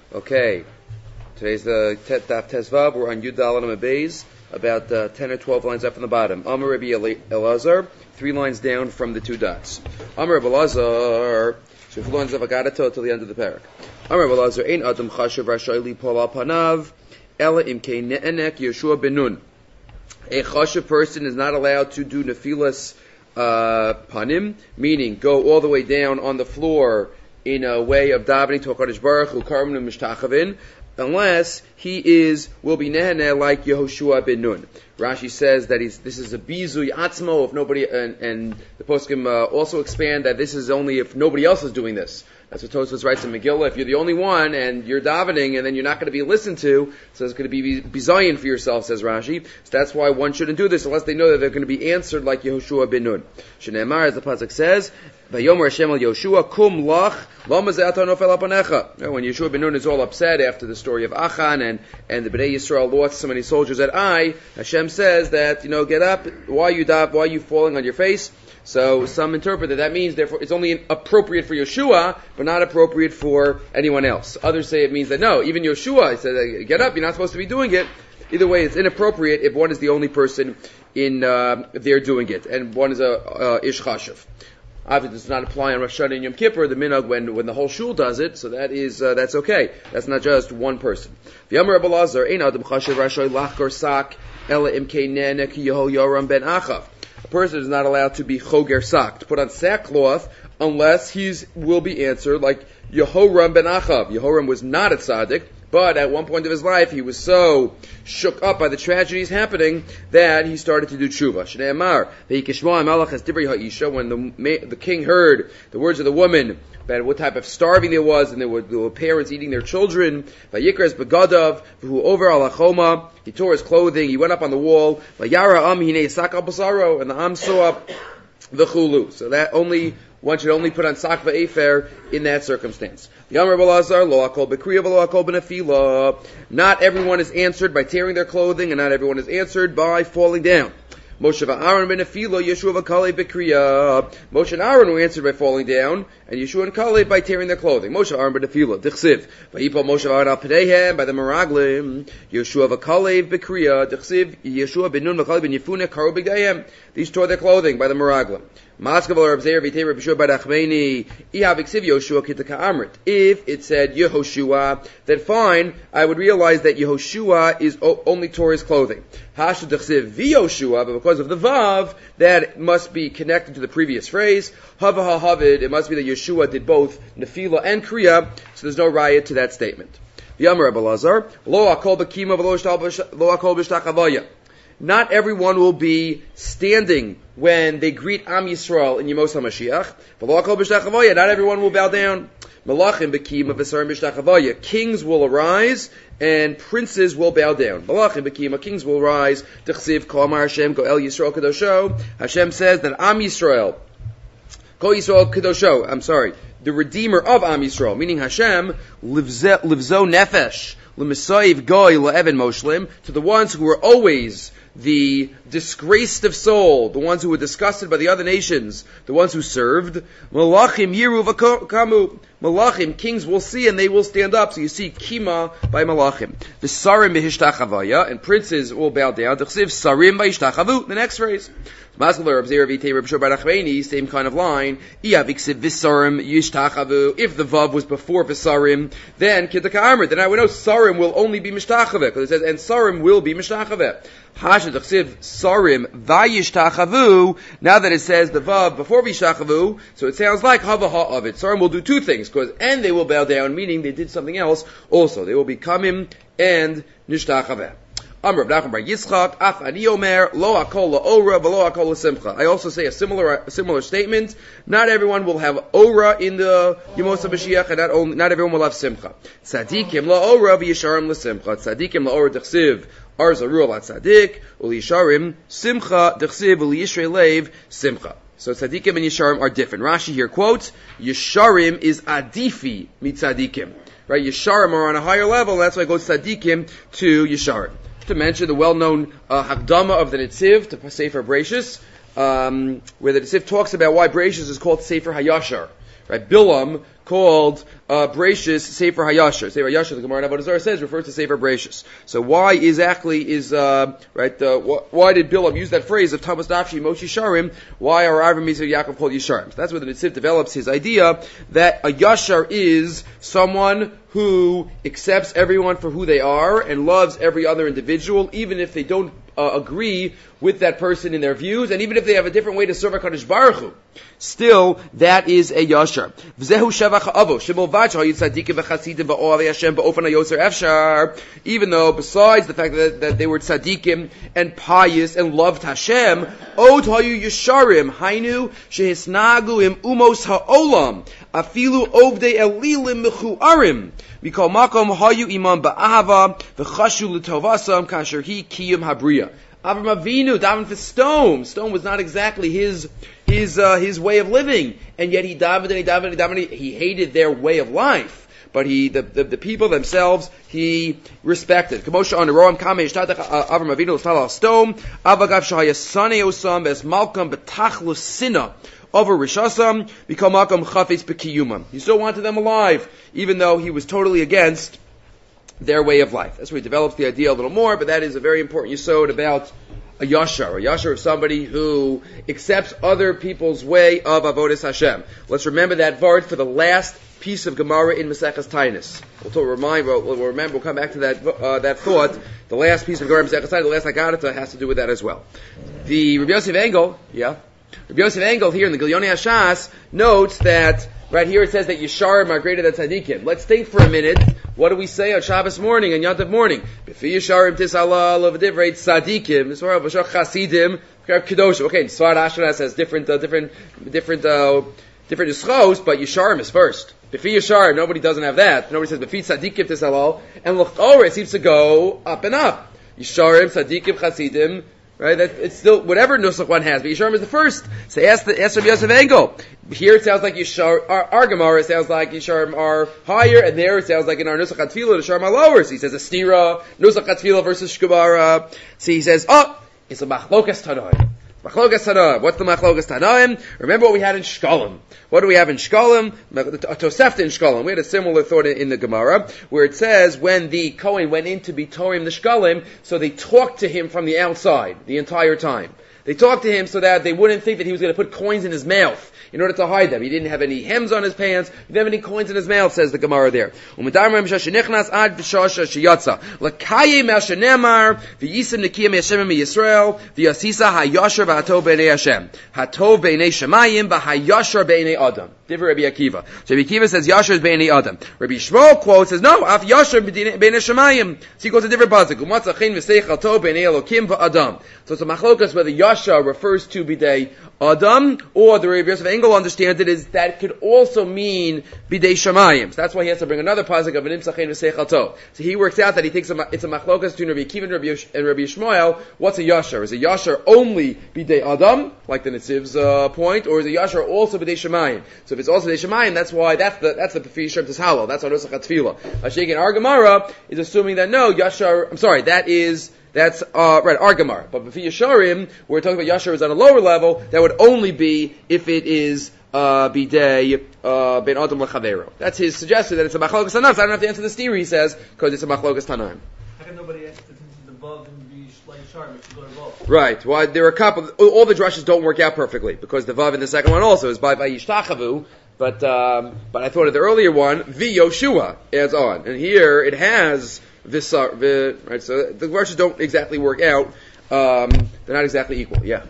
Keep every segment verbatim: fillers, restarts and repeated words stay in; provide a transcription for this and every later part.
Okay, today's the Daf Tezvav. We're on Yud Daled Amud Beis, about uh, ten or twelve lines up from the bottom. Amar Rabbi Elazar, three lines down from the two dots. Amar Rabbi Elazar, so four lines of Agadato till the end of the parak. Amar Rabbi Elazar, Ein Adam Chashav Rashay Lipol Al Panav, Ela Imkei Ne'enek Yeshua Ben Nun. A Chashav person is not allowed to do Nefilas uh, Panim, meaning go all the way down on the floor in a way of davening to HaKadosh Baruch Hu, Karmenu Mishtachavin, unless he is, will be Nehaneh like Yehoshua ben Nun. Rashi says that he's, this is a Bizui Atzmo, if nobody, and, and the poskim uh, also expand that this is only if nobody else is doing this. That's what Tosfos writes in Megillah. If you're the only one and you're davening and then you're not going to be listened to, so it's going to be bizayin for yourself, says Rashi. So that's why one shouldn't do this unless they know that they're going to be answered like Yehoshua ben Nun. Shneimar, as the pasuk says, Vayomer Hashem al Yoshua, kum lach, lama ze'ata nofel apanecha. When Yeshua ben Nun is all upset after the story of Achan and, and the Bnei Yisrael lost so many soldiers at Ai, Hashem says that, you know, get up, why are you dav, why are you falling on your face? So some interpret that that means therefore it's only appropriate for Yeshua, but not appropriate for anyone else. Others say it means that no, even Yeshua says, get up, you're not supposed to be doing it. Either way, it's inappropriate if one is the only person in uh, there doing it, and one is a uh, Ish Chashav. Obviously, it does not apply on Rosh Hashanah and Yom Kippur, the minhag when, when the whole shul does it, so that is, uh, that's okay. That's not just one person. V'yamar Rabbi Elazar, ein adam chashav rashay lachkor sak, ela imkei nenek Yehoyaram ben Achav. A person is not allowed to be choger sak, to put on sackcloth, unless he's, will be answered like Yehoram ben Achav. Yehoram was not a tzaddik, but at one point of his life, he was so shook up by the tragedies happening that he started to do tshuva. Shnei Amar, ve'ikishma malach es divrei ha'isha, when the, the king heard the words of the woman about what type of starving there was, and there were, there were parents eating their children, va'yikras begadav, v'hu over al hachoma, he tore his clothing, he went up on the wall, va'yara am hinei sak al basaro, and the am saw up the chulu. So that only, one should only put on sak va'efer in that circumstance. Not everyone is answered by tearing their clothing, and not everyone is answered by falling down. Moshe Aaron ben Nefilo, Yeshua v'Kalei b'Kriya. Moshe and Aaron were answered by falling down, and Yeshua and Kalei by tearing their clothing. Moshe Aaron ben Nefilo, Dichsiv. V'Yipol Moshe Aaron al Pedeihem, by the Meraglim. Yeshua v'Kalei b'Kriya. Dichsiv. Yeshua ben Nun v'Kalei ben Yefune karu b'Gdayim. These tore their clothing by the Meraglim. If it said Yehoshua, then fine, I would realize that Yehoshua is only tore his clothing. But because of the Vav, that must be connected to the previous phrase. Hava ha'havid, it must be that Yeshua did both Nefila and Kriya, so there's no riot to that statement. V'yamar Rabbi Elazar, lo akol b'kima v'lo akol b'shtachavaya. Not everyone will be standing when they greet Am Yisrael in Yemos HaMashiach. Not everyone will bow down. Malachim b'kima v'sarim b'shtachavaya. Kings will arise and princes will bow down. Malachim b'kima, kings will rise. T'chsiv kol amar Hashem go el Yisrael kadosho. Hashem says that Am Yisrael, kol Yisrael kadosho, I'm sorry, the Redeemer of Am Yisrael, meaning Hashem, livzo nefesh, l'mesayiv goy le'evan moshlim, to the ones who were always the disgraced of soul, the ones who were disgusted by the other nations, the ones who served. Malachim yiru v'kamu. Malachim, kings will see and they will stand up. So you see kima by malachim. The sarim b'hishtachavaya, and princes will bow down. D'chsiv sarim b'hishtachavut. The next phrase. Same kind of line. If the vav was before visarim, then kitaka then I would know sarim will only be mishtachaveh, because it says and sarim will be mishtachaveh. Sarim vayishtachavu. Now that it says the vav before vishtachavu, so it sounds like hava ha of it. Sarim will do two things, because and they will bow down, meaning they did something else. Also, they will become him and nishtachaveh. Amr Nachman bar Yitzchak, Af ani omer, lo akol la'ora, v'lo akol la'simcha. I also say a similar a similar statement. Not everyone will have ora in the Yemos HaMashiach, and not only, not everyone will have simcha. Tzadikim la'ora, v'yisharim la'simcha. Tzadikim la'ora d'chsiv, arz aru ala tzadik, u'l'yisharim simcha, d'chsiv, u'l'yishrei leiv simcha. So tzadikim and yisharim are different. Rashi here quotes, yisharim is adifi mitzadikim. Right, yisharim are on a higher level, and that's why it goes tzadikim to yisharim. To mention the well-known uh, Hakdama of the Netziv to Sefer Bereishis, um, where the Netziv talks about why Bereishis is called Sefer Hayashar. right? Bilam called uh, Bereshis Sefer Hayashar. Sefer Hayashar, the Gemara in Avodah Zarah says, refers to Sefer Bereshis. So why exactly is, uh, right, uh, wh- why did Bilam use that phrase of Tamas Nafshi Moshe Yisharim? Why are Avram Yitzchak Yaakov called Yisharim? So that's where the Netziv develops his idea that a Yashar is someone who accepts everyone for who they are and loves every other individual, even if they don't uh, agree with that person in their views, and even if they have a different way to serve HaKadosh Baruch Hu. Still, that is a Yashar. Even though, besides the fact that, that they were tzaddikim and pious and loved Hashem, Od hayu Yesharim, hainu shehisnagu im umos ha'olam, afilu ovdei elilim mechuarim, mikol makom hayu imam ba'ahava, v'chashu l'tovasam kasher hi kiyum habriya. Avram Avinu davened for stone. Stone was not exactly his his uh, his way of living, and yet he davened and he davened and he davened. He hated their way of life, but he the the, the people themselves he respected. Kamosha on the Roam Kamesh Avram Avinu fell off stone. Avagav Shahaya Sane Osam Bes Malkam Betachlu Sina over Rishasam become Malkam Chafetz Bekiyumam. He still wanted them alive, even though he was totally against their way of life. That's where he develops the idea a little more, but that is a very important yesod about a yashar. A yashar is somebody who accepts other people's way of avodas Hashem. Let's remember that vart for the last piece of Gemara in Maseches Taanis. We'll, we'll remind, we'll, we'll remember, we'll come back to that uh, that thought. The last piece of Gemara in Maseches Taanis, the last Haggadah has to do with that as well. The Rabbi Yosef Engel, yeah, Rabbi Yosef Engel here in the Gilyonei Hashas notes that right here it says that Yesharim are greater than Tzadikim. Let's think for a minute. What do we say on Shabbos morning and Yom Tov morning? B'fi Yesharim tisala of divrei Tzadikim, Yisrael v'shach Chasidim, Kedoshim. Okay, Sfard Ashkenaz has different, uh, different, different, uh, different ischos, but Yesharim is first. B'fi Yesharim, nobody doesn't have that. Nobody says B'fi Tzadikim tisala, and l'chor it seems to go up and up. Yesharim, Tzadikim, Chasidim. Right, that it's still whatever nusach one has, but Yisharim is the first. So ask the ask Rabbi Yosef Engel. Here it sounds like Yishar, our, our Gemara sounds like Yisharim are higher, and there it sounds like in our nusach atfilah Yisharim are lower. So he says a stira nusach atfilah versus shkubara. So he says, oh, it's a machlokas tanoim. Machlokas tanoim. What's the machlokas tanoim? Remember what we had in Shkolim. What do we have in Shkolim? A Tosefta in Shkolim. We had a similar thought in, in the Gemara, where it says when the Kohen went in to be Torim the Shkolim, so they talked to him from the outside the entire time. They talked to him so that they wouldn't think that he was going to put coins in his mouth in order to hide them. He didn't have any hems on his pants. He didn't have any coins in his mouth, says the Gemara there. Divrei Rabbi Akiva. So Rabbi Akiva says Yasher is Beinei Adam. Rabbi Shmuel quotes says no, Af Yasher Beinei Shemayim. So he goes a different pasuk. Umatzachin v'seichel tov Beinei Elokim v'Adam. So it's a machlokas whether Yasher refers to Bidei Adam or the Rabbi Yosef Engel understands it is that could also mean Bidei Shemayim. So that's why he has to bring another pasuk of an Imsachin v'seichel tov. So he works out that he thinks it's a machlokas between Rabbi Akiva and Rabbi, Yosh- and Rabbi Shmuel. What's a Yasher? Is a Yasher only Bidei Adam, like the Netziv's uh, point, or is a Yasher also Bidei Shemayim? So if it's also Bidei Shemayim, that's why that's the that's the B'fi Yisharim Tishalal. That's our Nusach HaTfilah. Ashik and our Gemara is assuming that no Yashar. I'm sorry, that is that's uh, right our Gemara. But B'fi Yisharim, we're talking about Yashar is on a lower level. That would only be if it is uh, Bidei uh, Ben Adam L'Chavero. That's his suggestion that it's a Machlokas Tanaim. So I don't have to answer the steer. He says because it's a Machlokas Tanaim. How can nobody ask the Vav and the Sharm if you go to both? Right. Well, there are a couple. All the drushes don't work out perfectly because the Vav in the second one also is by Vayishtachavu. But um, but I thought of the earlier one, Vi Yoshua adds on, and here it has Visar. Vi, right. So the drushes don't exactly work out. Um, they're not exactly equal. Yeah.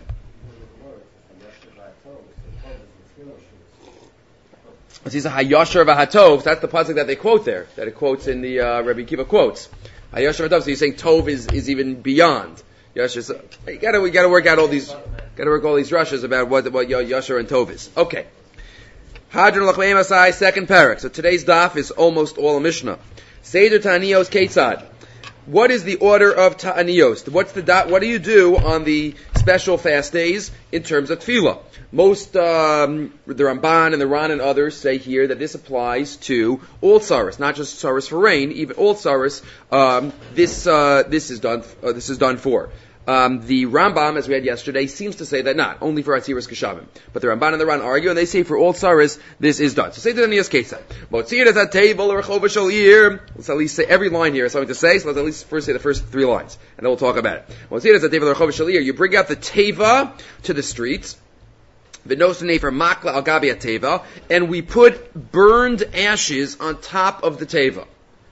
It's a Hayashar v'Hatov. That's the pasuk that they quote there. That it quotes in the uh, Rabbi Kiva quotes. Hayashar v'Hatov. So you're saying Tov is, is even beyond. Yashar. So you gotta we gotta work out all these gotta work all these rushes about what what Yashar and Tov is. Okay. Hadron Lachmeim Asai, second parak. So today's daf is almost all a Mishnah. Seder Ta'aniyos Ketzad. What is the order of Ta'aniyos? What's the dot? What do you do on the special fast days in terms of tefillah? Most um, the Ramban and the Ran and others say here that this applies to all tzaros, not just tzaros for rain, even all tzaros. Um, this uh, this is done. Uh, this is done for. Um, the Rambam, as we had yesterday, seems to say that not, only for Atziras Keshavim. But the Ramban and the Ran argue, and they say for all tsaris, this is done. So say the Nias Kesef. Motzir is at table or Rechova Shalir. Let's at least say every line here is something to say, so let's at least first say the first three lines, and then we'll talk about it. Motzir is at table or Rechova Shalir. You bring out the teva to the streets, v'nosane for makla al gabi teva, and we put burned ashes on top of the teva.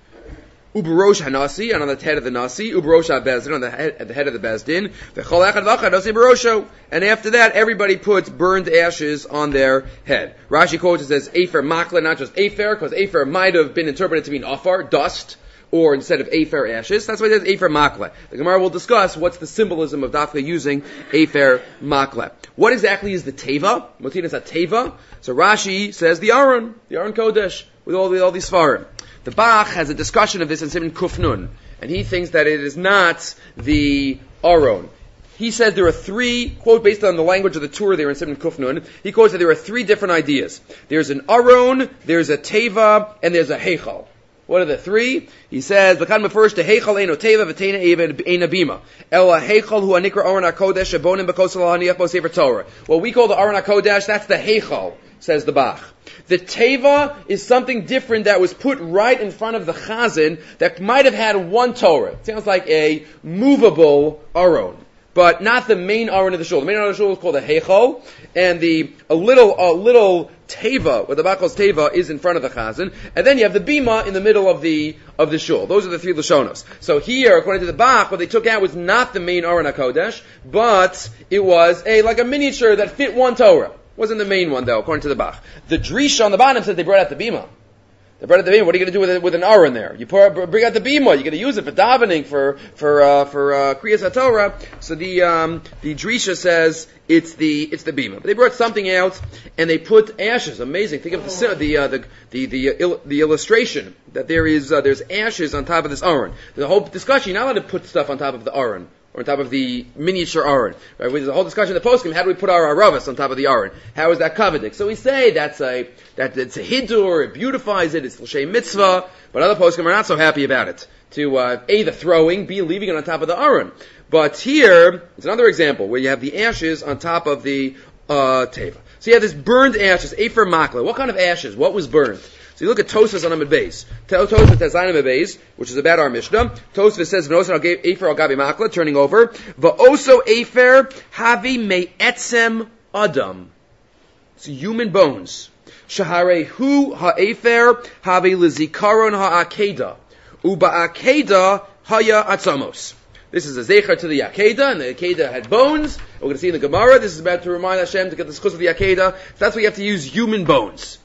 Uberosh hanasi, and on the head of the nasi, uberosh habezdin, on the head, at the head of the bezdin, v'chol echad v'achad nasi berosho, and after that, everybody puts burned ashes on their head. Rashi quotes it as afer makla, not just afer, because afer might have been interpreted to mean afar, dust, or instead of afer ashes. That's why it says afer makla. The Gemara will discuss what's the symbolism of dafka using afer makla. What exactly is the teva? Motin is a teva. So Rashi says the Aron, the Aron Kodesh, with all the all these svarim. The Bach has a discussion of this in Siman Kuf Nun, and he thinks that it is not the Aron. He says there are three, quote, based on the language of the Torah there in Siman Kuf Nun, he quotes that there are three different ideas. There's an Aron, there's a Teva, and there's a Heichal. What are the three? He says, "V'kan first the heichal eino teva v'teina eina bima. Ela heichal hu anikra aron hakodesh shabonim b'kosel haniach b'sefer Torah." What we call the aron hakodesh, that's the heichal, says the Bach. The teva is something different that was put right in front of the chazan that might have had one Torah. It sounds like a movable aron, but not the main aron of the shul. The main aron of the shul is called a heichal, and the a little a little teva, what the Bach calls teva, is in front of the chazan, and then you have the bima in the middle of the of the shul. Those are the three lashonos. So here, according to the Bach, what they took out was not the main aron hakodesh, but it was a like a miniature that fit one Torah. Wasn't the main one though, according to the Bach. The drisha on the bottom said they brought out the bima. They brought out the bima. What are you going to do with it, with an aron there? You pour, bring out the bima. You're going to use it for davening, for for uh, for uh, kriyas haTorah. So the um, the drisha says it's the it's the bima. But they brought something out and they put ashes. Amazing. Think of the the uh, the the the, uh, il- the illustration that there is uh, there's ashes on top of this aron. There's a whole discussion. You're not allowed to put stuff on top of the aron, or on top of the miniature aron. Right? There's a whole discussion in the poskim, how do we put our aravas on top of the aron? How is that kavadik? So we say that's a, that it's a hidur, it beautifies it, it's l'shem mitzvah, but other poskim are not so happy about it. To, uh, A, the throwing, B, leaving it on top of the aron. But here, it's another example where you have the ashes on top of the, uh, teva. So you have this burned ashes, Efer Makla. What kind of ashes? What was burned? So you look at Tosfos on Amud Beis. Tosfos has Zayin Amud Beis, which is about our Mishnah. Tosfos says, "V'nosan al Efer al Gabi Makla," turning over. V'oso Efer havi me'etzem Adam. It's human bones. Shaharehu ha'efer havi lizikaron ha'akeda. Uba akeda haya atzamos. This is a zecher to the Akeda, and the Akeda had bones. We're going to see in the Gemara, this is about to remind Hashem to get the schus of the Akeda. So that's why you have to use human bones.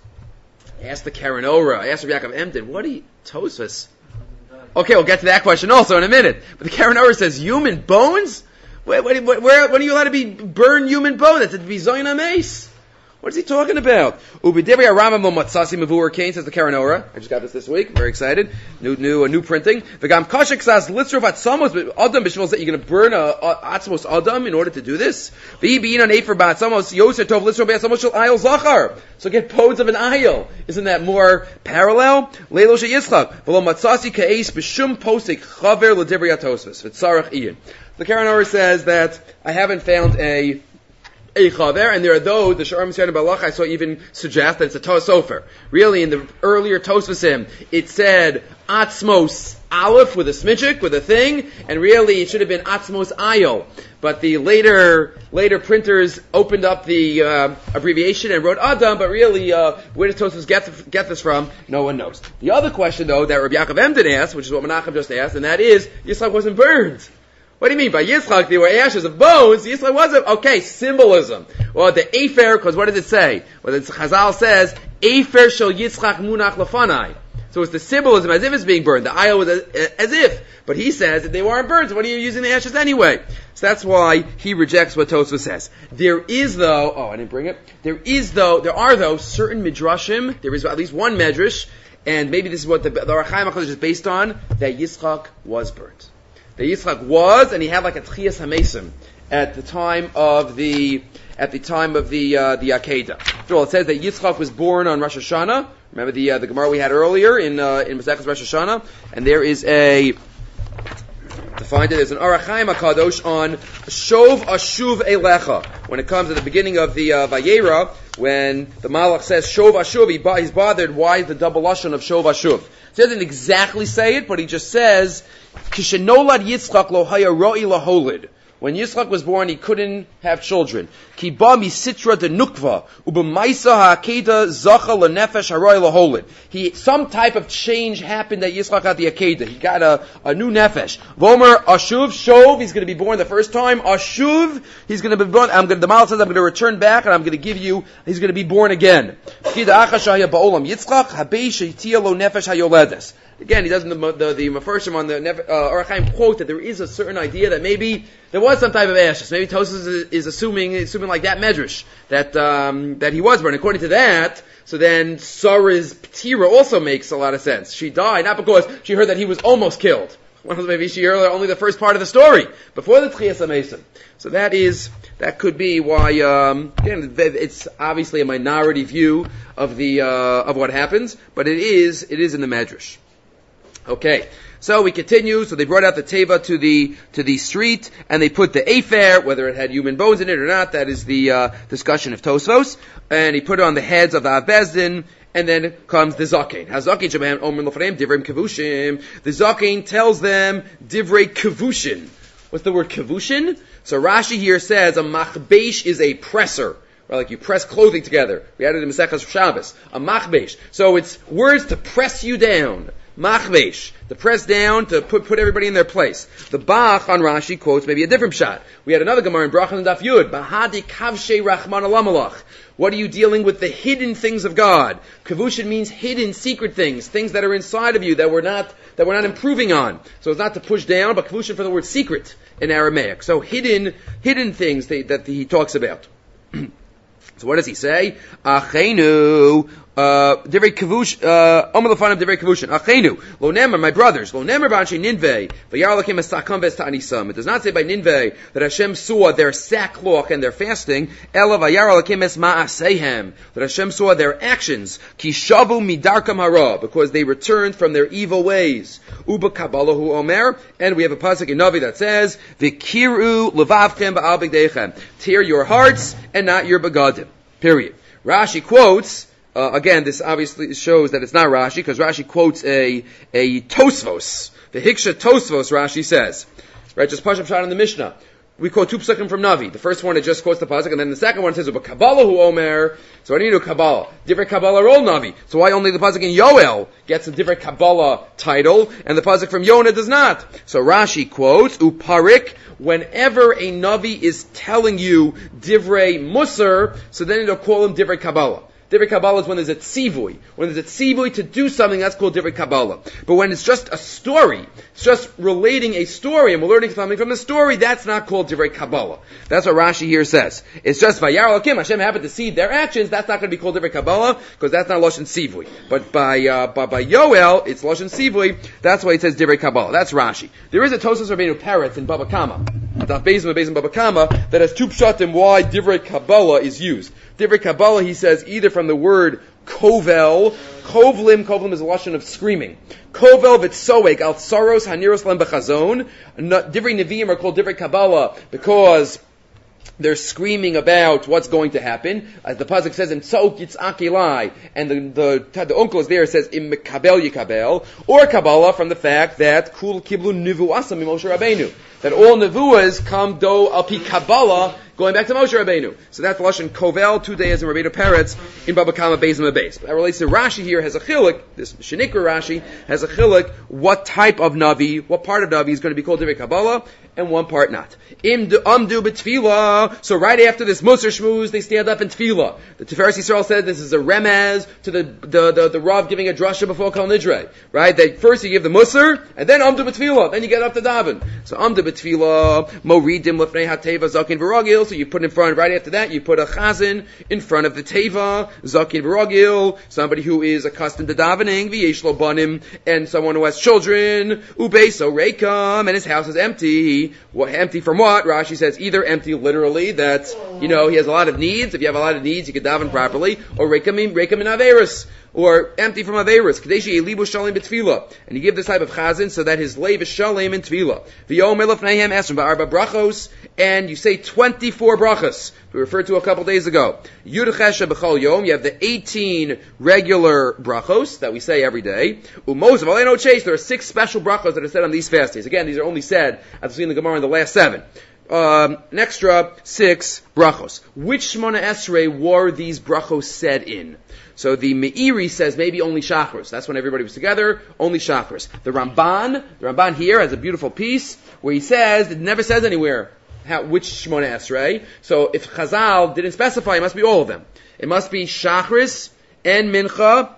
I asked the Karen Ora, I asked Rabbi Yaakov Emden, what do you, Tosfos? Okay, we'll get to that question also in a minute. But the Karen Ora says, human bones? Where, where, where, when are you allowed to be burn human bones? That's a bizoyin ames. What is he talking about? Ubidibri Aramam Matsasi Mavur Kane, says the Karen Ora. I just got this this week. Very excited. New, new, a new printing. V'gam Kashik says, Litzrov Atzamos, but Adam Bishvil said, you're going to burn a, a Atzmos Adam in order to do this? V'i bein on Efer Ba'atzamos, Yoser Tov Litzrov Ba'atzamos Shel Ayel Zachar. So get podes of an ayel. Isn't that more parallel? Leilo She Yitzchak. V'lo Matsasi Ka'es B'shum Posik Chaver L'Dibri Atosvos. V'tzarech Ian. The Karen Ora says that I haven't found a a chaver, and there are those, the Sha'ar Mitzvah Balach, I saw even suggest that it's a Toas Sofer. Really, in the earlier Tosfosim, it said Atzmos Aleph with a smidgik, with a thing, and really it should have been Atzmos Ayo. But the later later printers opened up the uh, abbreviation and wrote Adam, but really, uh, where does Tosfos get, get this from? No one knows. The other question, though, that Rabbi Yaakov Emden asked, which is what Menachem just asked, and that is, Yitzchak wasn't burned. What do you mean? By Yitzchak, there were ashes of bones. Yitzchak wasn't. Okay, symbolism. Well, the Efer, because what does it say? Well, the Chazal says, Efer shel Yitzchak munach lefanai. So it's the symbolism as if it's being burned. The ayah was as if. But he says that they weren't burned, so what are you using the ashes anyway? So that's why he rejects what Tosfos says. There is though, oh, I didn't bring it. There is though, there are though certain midrashim, there is at least one medrash, and maybe this is what the, the Ohr HaChaim HaKadosh is based on, that Yitzchak was burnt. That Yitzchak was, and he had like a Tchias HaMesim at the time of the at the time of the uh, the Akeda. After all, it says that Yitzchak was born on Rosh Hashanah. Remember the uh, the Gemara we had earlier in uh, in Masechus Rosh Hashanah, and there is a to find it. There's an Orach Chaim HaKadosh on Shov Ashuv Elecha. When it comes at the beginning of the uh, Vayera, when the Malach says Shov Ashuv, he bo- he's bothered, why is the double lashon of Shov Ashuv? He doesn't exactly say it, but he just says, Kishenolad Yitzchak lo haya ro'i laholid. When Yitzchak was born, he couldn't have children. Ki ba mi sitra de nukva, ubemaisa ha'akeda zacha lenefesh haroy laholid. He, some type of change happened at Yitzchak at the Akeda. He got a, a new nefesh. Vomer ashuv, shov, he's going to be born the first time. Ashuv, he's going to be born, I'm going, the Mal says, I'm going to return back and I'm going to give you, he's going to be born again. Kida acha shaya ba'olam Yitzchak, habei sheitiya lo nefesh hayoledes. Again, he doesn't, the, the, the Mefarshim on the uh, Orach Chaim quote that there is a certain idea that maybe there was some type of ashes. Maybe Tosfos is, is assuming, assuming like that medrash, that, um, that he was born. According to that, so then Sarah's Ptira also makes a lot of sense. She died, not because she heard that he was almost killed. Well, maybe she heard only the first part of the story, before the Tchias HaMesim. So that is, that could be why, um, again, it's obviously a minority view of the, uh, of what happens, but it is, it is in the medrash. Okay, so we continue. So they brought out the teva to the to the street, and they put the afer, whether it had human bones in it or not. That is the uh, discussion of Tosfos. And he put it on the heads of the Avbezdin, and then comes the zaken. Hazaken shebehem omer lofreim divrei kavushim. The zaken tells them divrei kavushin. What's the word kavushin? So Rashi here says a machbesh is a presser. Or like you press clothing together. We added in Maseches Shabbos. A machbesh. So it's words to press you down. Machbesh, to press down, to put put everybody in their place. The Bach on Rashi quotes maybe a different shot. We had another Gemara in Brachas and Daf Yud. Bahadi kavshe rachman alamalach. What are you dealing with? The hidden things of God. Kavushin means hidden, secret things, things that are inside of you that we're not that we're not improving on. So it's not to push down, but kavushin for the word secret in Aramaic. So hidden, hidden things that, that he talks about. So what does he say? Achenu, divrei kavush, omer lefanim divrei kavushin. Achenu, lo nemer, my brothers, lo nemer b'anshe Ninveh, v'yar lakim estakam v'esta'anisam. It does not say by Ninveh that Hashem saw their sackcloth and their fasting. Ela v'yar lakim es ma'asehem, that Hashem saw their actions. Ki shavu midarkam hara, because they returned from their evil ways. Uba kabbalahu omer, and we have a pasuk in Navi that says, v'kiru levavchem ba'al b'gdeichem. Tear your hearts and not your begadim. Period. Rashi quotes, uh, again, this obviously shows that it's not Rashi, because Rashi quotes a, a Tosfos. The Hiksha Tosfos, Rashi says. Right, just Pashup shot in the Mishnah. We quote two psukim from Navi. The first one, it just quotes the pasuk, and then the second one says, but Kabbalah hu omer. So what do you do, Kabbalah? Different Kabbalah roll Navi. So why only the pasuk in Yoel gets a different Kabbalah title, and the pasuk from Yonah does not? So Rashi quotes, uparik, whenever a Navi is telling you divrei musar, so then it'll call him divrei Kabbalah. Divrei Kabbalah is when there's a tzivui. When there's a tzivui to do something, that's called divrei Kabbalah. But when it's just a story, it's just relating a story, and we're learning something from the story, that's not called divrei Kabbalah. That's what Rashi here says. It's just vayar lakim, Hashem happened to see their actions, that's not going to be called divrei Kabbalah, because that's not Lashon Sivui. But by, uh, by, by Yoel, it's Lashon Sivui, that's why it says divrei Kabbalah. That's Rashi. There is a Tosfos Rabbeinu Peretz in Baba Kama, Daf Beis and Beis and Baba Kama, that has two pshatim why divrei Kabbalah is used. Divrei Kabbalah, he says, either from the word kovel, kovlim, kovlim is a lashon of screaming. Kovel v'tzoek al tsaros haniros lem b'chazon. Divrei Nevi'im are called divrei Kabbalah because they're screaming about what's going to happen. As the pasuk says, "Im tzok yitzak elai," and the the the uncle is there says, "Im mekabel yikabel," or Kabbalah from the fact that kul kiblu nivuasam mi Moshe Rabbeinu, that all nevuas come do al pi Kabbalah, going back to Moshe Rabbeinu. So that's Lashon Kovel, two days in Rabbeinu Peretz, in Baba Kama Beis and Beis. That relates to Rashi here, has a chilik, this Shenikra Rashi, has a chilik, what type of Navi, what part of Navi is going to be called Divrei Kabbalah, and one part not. Im amdu b'tfilah, so right after this Musar Shmuz, they stand up in Tfilah. The Tiferes Yisrael said this is a remez to the, the, the, the Rav giving a drasha before Kol Nidre. Right? That first you give the Musar, and then amdu b'tfilah, then you get up to daven. So amdu b'tfilah, moridim lefnei hateva zakin v'ragil, so you put in front, right after that, you put a chazan in front of the teva, zakin v'ragil, somebody who is accustomed to davening, v'yesh lo banim, and someone who has children, ubeso reikam, and his house is empty. What, empty from what? Rashi says either empty literally, that, you know, he has a lot of needs. If you have a lot of needs, you can daven properly, or reikam in averis. or empty from Averis. Kadeshi Elibu Shalim B'Tfila. And you give this type of chazan so that his lave is Shalim in Tfila. V'yom elef nehem esrim ba'arba brachos. And you say twenty-four brachos. We referred to a couple days ago. Yud Chesha B'chol Yom. You have the eighteen regular brachos that we say every day. Umozav Aleno Chase. There are six special brachos that are said on these fast days. Again, these are only said, as we see in the Gemara, in the last seven. Um, an extra six brachos. Which Shmona Esrei were these brachos said in? So the Meiri says maybe only Shachris. That's when everybody was together, only Shachris. The Ramban, the Ramban here has a beautiful piece where he says, it never says anywhere how, which Shmona Esrei. So if Chazal didn't specify, it must be all of them. It must be Shachris and Mincha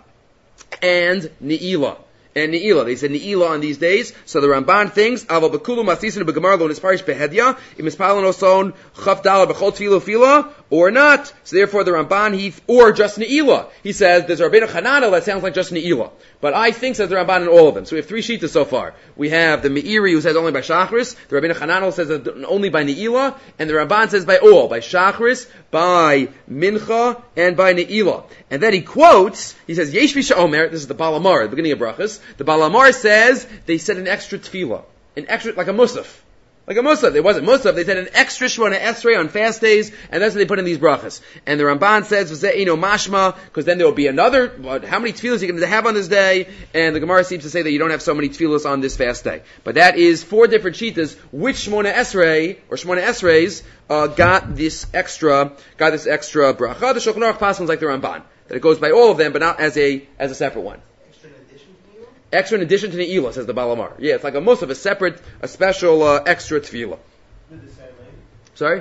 and Ne'ilah. And Ne'ilah. They said Ne'ilah on these days. So the Ramban thinks, Aval Bekulu Masisinu Begamar Lo Nisparish Behedya, Imispalon Oson Chaf Dala Bechol Tfilo Fila, or not. So therefore the Ramban, he, or just Ne'ilah. He says, there's Rabbeinu Chananel that sounds like just Ne'ilah. But I think says the Ramban in all of them. So we have three sheetas so far. We have the Meiri who says only by Shachris, the Rabbeinu Chananel says only by Ne'ilah, and the Ramban says by all, by Shachris, by Mincha, and by Ne'ilah. And then he quotes, he says, Yesh Visha Omer, this is the Balamar, at the beginning of Brachas. The Balamar says they said an extra tefillah, an extra, like a musaf. Like a musaf. It wasn't musaf. They said an extra shmona esrei on fast days, and that's what they put in these brachas. And the Ramban says, "V'ze'ino mashma," because then there will be another. What, how many tefillahs are you going to have on this day? And the Gemara seems to say that you don't have so many tefillahs on this fast day. But that is four different shitas. Which shmona esrei or shmona esreis uh, got this extra, got this extra bracha? The Shulchan Aruch passes like the Ramban, that it goes by all of them, but not as a as a separate one. Extra in addition to Ne'ilah, says the Balamar. Yeah, it's like a musaf, a separate, a special uh, extra tefillah. Did they say name? Sorry?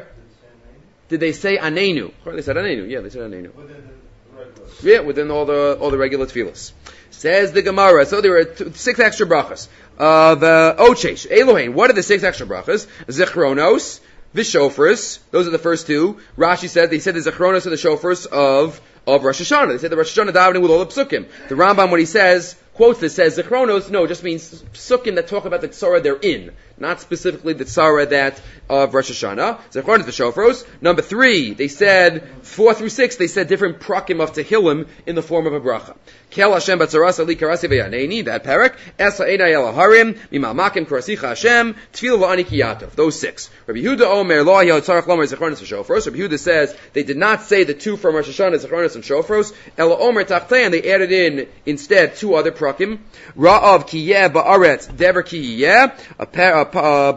Did they say name? Did they say Anenu? They said Anenu. Yeah, they said Anenu. Within the regular. Yeah, within all the all the regular tefillahs. Says the Gemara. So there were two, six extra brachas. Uh, the Ochesh, Elohein. What are the six extra brachas? Zichronos, Vishofris. Those are the first two. Rashi said they said the Zichronos and the Shofris of of Rosh Hashanah. They said the Rosh Hashanah davening with all the psukim. The Rambam, when he says quotes this, says Zichronos, no, just means psukim that talk about the tzara they're in, not specifically the tzara that of Rosh Hashanah. Zichronos the Shofros. Number three, they said four through six, they said different prakim of Tehillim in the form of a bracha. Kel Hashem batzaras ali karasi ve'yaneni, that parak. Esa einay el harim mimal makim karasicha Hashem tefillah la'ani kiyatov. Those six. Rabbi Yehuda Omer lo hayah tzarach lomer Zichronos v'Shofros. Rabbi Yehuda says they did not say the two from Rosh Hashanah, Zichronos and Shofros. Ela Omer tachtei, and they added in instead two other prakim. Ra'av kiyeh ba'aretz dever kiyeh, a pair of uh,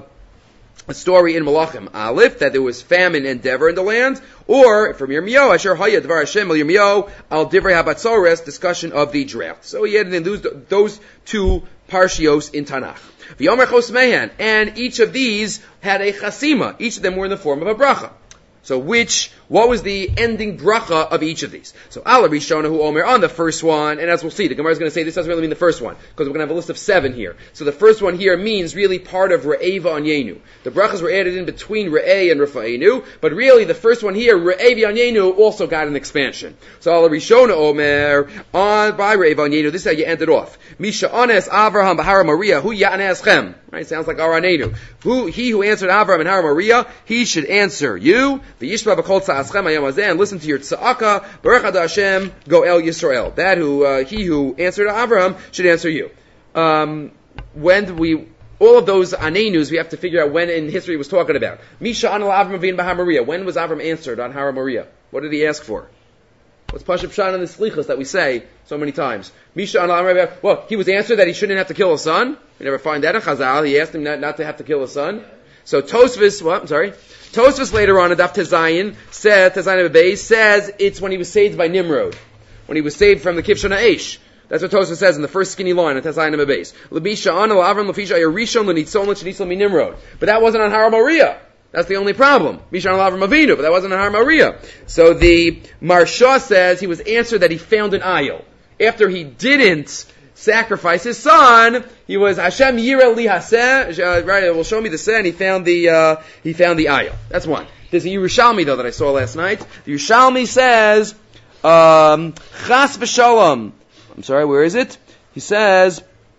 a story in Malachim Aleph that there was famine and dever in the land, or from Yirmiyahu, Asher Haya Dvar Hashem El Yirmiyahu Al Divrei Habatzores, discussion of the drought. So he added in those, those two parshios in Tanakh. V'yomer Chos Mehan, and each of these had a chasima. Each of them were in the form of a bracha. So which, what was the ending bracha of each of these? So Ala Rishona Hu Omer on the first one, and as we'll see, the Gemara is going to say this doesn't really mean the first one, because we're going to have a list of seven here. So the first one here means really part of Re'eva Anyenu. The brachas were added in between Re'eh and Rafa'enu, but really the first one here, Re'ev Anyenu, also got an expansion. So Ala Rishona Omer on by Re'eva Anyenu, this is how you end it off. Misha Anes Avraham Bahara Maria Hu Ya'aneschem. Right, sounds like Aranenu. Who he who answered Avraham and Hara Maria, he should answer you. V'yishma b'kol tza'aschem hayom hazeh, and listen to your tza'aka. Baruch Adonai Hashem, go El Yisrael. That who uh, he who answered Avraham should answer you. Um, when do we? All of those anenus we have to figure out when in history he was talking about. Misha Anal Avram Avin Bahar Maria. When was Avram answered on Hara Maria? What did he ask for? What's Pashup Shan in the Slichas that we say so many times? Misha Anal Avram. Well, he was answered that he shouldn't have to kill a son. We never find that in Chazal. He asked him not, not to have to kill a son. So Tosfos, what? I'm sorry. Tosfos later on in Daf Tezayin said, Tezayin Beis says it's when he was saved by Nimrod, when he was saved from the Kivshon Ha'esh. That's what Tosfos says in the first skinny line in Tezayin Beis. L'bisha Anal Avram L'fisha Yerishon L'nitzon L'shnitzon Mi Nimrod. But that wasn't on Har Maria. That's the only problem. Misha Anal Avram Avinu, but that wasn't on Har Maria. So the Marsha says he was answered that he found an ayil. After he didn't sacrifice his son, he was Hashem Yireh Li Haseh. Right, it will show me the sen. He found the uh, he found the ayil. That's one. There's a Yerushalmi though that I saw last night. The Yerushalmi says um, Chas v'Shalom. I'm sorry, where is it? He says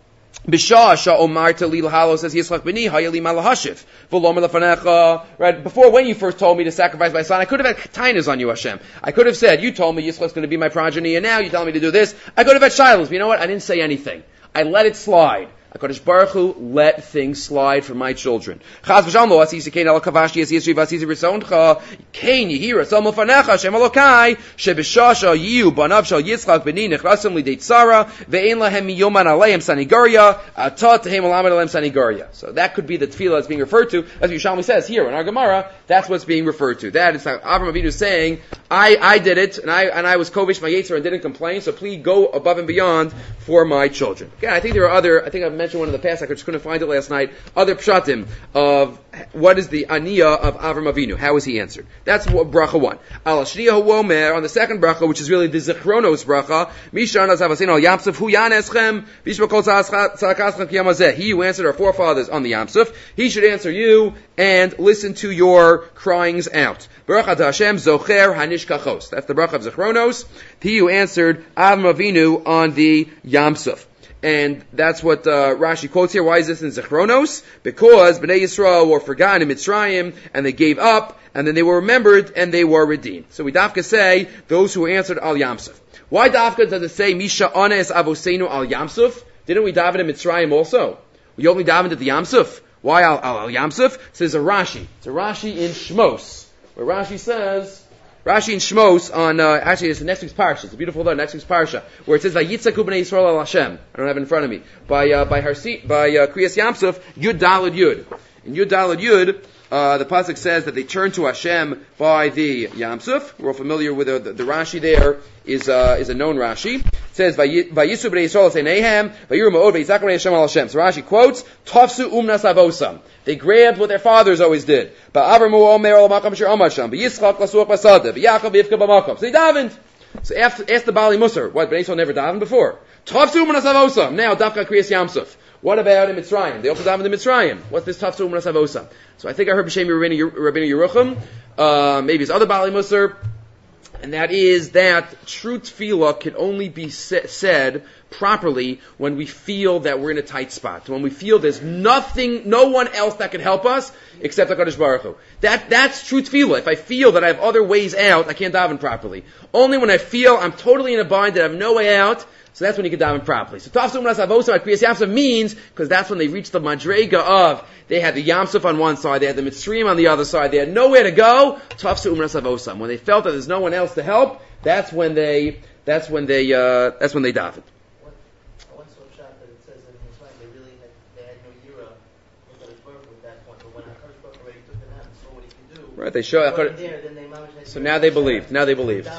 Bishasha Omarta Lil Halo says Yitzchak Bini Hayali Malahashif. V'lomer Lefanecha. Right before, when you first told me to sacrifice my son, I could have had tainas on you, Hashem. I could have said, you told me Yitzchak's going to be my progeny, and now you tell me to do this. I could have had shilos, but you know what? I didn't say anything. I let it slide. HaKadosh Baruch Hu let things slide for my children. Chaz v'shalom lo asisi kein ala kavashi as yisri v'asisi v'soncha kein yihira salmo fanecha shem alokai shebishasha yiu banav shal Yitzchak b'ni nechrasim lidei tzara ve'en lahem miyoman aleim sanigaria atat tehem alamed aleim sanigaria. So that could be the tefillah that's being referred to, as Yerushalmi says here in our Gemara. That's what's being referred to. That is how Avraham Avinu is saying, I, I did it, and I and I was kovish my yetzer and didn't complain. So please go above and beyond for my children. Again, I think there are other. I think I've mentioned one in the past. I just couldn't find it last night. Other pshatim of what is the aniyah of Avram Avinu. How is he answered? That's what bracha one. Al shniya hu omer, on the second bracha, which is really the zichronos bracha. Mishan az havasin al yamsuf hu yaneschem bishmakol tzakaschem kiyamazeh. He who answered our forefathers on the yamsuf, he should answer you and listen to your cryings out. Baruch Hashem zocher hanishkachos. That's the bracha of zichronos. He who answered Avram Avinu on the yamsuf. And that's what uh, Rashi quotes here. Why is this in Zechronos? Because Bnei Yisrael were forgotten in Mitzrayim, and they gave up, and then they were remembered, and they were redeemed. So we dafka say, those who answered Al Yamsuf. Why dafka does it say, Misha Anes Avosenu Al Yamsuf? Didn't we daven in Mitzrayim also? We only davened at the Yamsuf. Why Al, Al, Al Yamsuf? Says a Rashi. It's a Rashi in Shmos, where Rashi says, Rashi in Shmos on, uh, actually it's the next week's parsha. It's a beautiful letter, next week's parsha, where it says, Vayitzaku b'nei Yisrael al Hashem. I don't have it in front of me. By, uh, by Harsi, by, uh, Kriyas Yamsuf, Yud Dalad Yud. In Yud Dalad Yud, uh, the pasuk says that they turn to Hashem by the Yamsuf. We're all familiar with the, the, the Rashi there is, uh, is a known Rashi. It says, Vayisu b'nei Yisrael Seinehem, Vayiru Ma'od, Vayitzaku b'nei Hashem al Hashem. So Rashi quotes, Tafsu umnas avosam. They grabbed what their fathers always did. So they davened. So ask, ask the Bali Musar, what, Bnei Yisrael never davened before? Now, Dafka Kriyas Yamsuf. What about in Mitzrayim? They also davened in Mitzrayim. What's this Tafsu Umanas Avosam? So I think I heard B'Shem Rabbeinu Yerucham, uh, maybe his other Bali Musar, and that is that true tefillah can only be said properly when we feel that we're in a tight spot, when we feel there's nothing, no one else that can help us except HaKadosh Baruch Hu. That, that's true tefillah. If I feel that I have other ways out, I can't daven properly. Only when I feel I'm totally in a bind, that I have no way out, so that's when you can daven properly. So Tafsu Umanas Avosam at Kriyas Yamsuf means, because that's when they reached the Madrega of, they had the Yamsuf on one side, they had the Mitzrayim on the other side, they had nowhere to go, Tafsu Umanas Avosam. When they felt that there's no one else to help, that's when they, that's when they, uh, that's when they davened. Right, they show. There, so now they believed. Now they believed.